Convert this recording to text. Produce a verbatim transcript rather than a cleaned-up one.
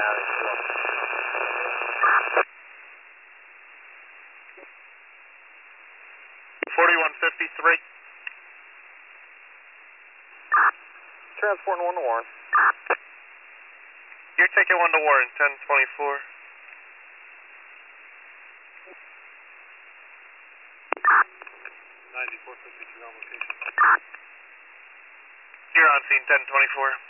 forty-one fifty-three. Transport one to Warren. Your ticket one to Warren, ten twenty-four. ninety-four fifty-two on location. You're on scene, ten twenty-four.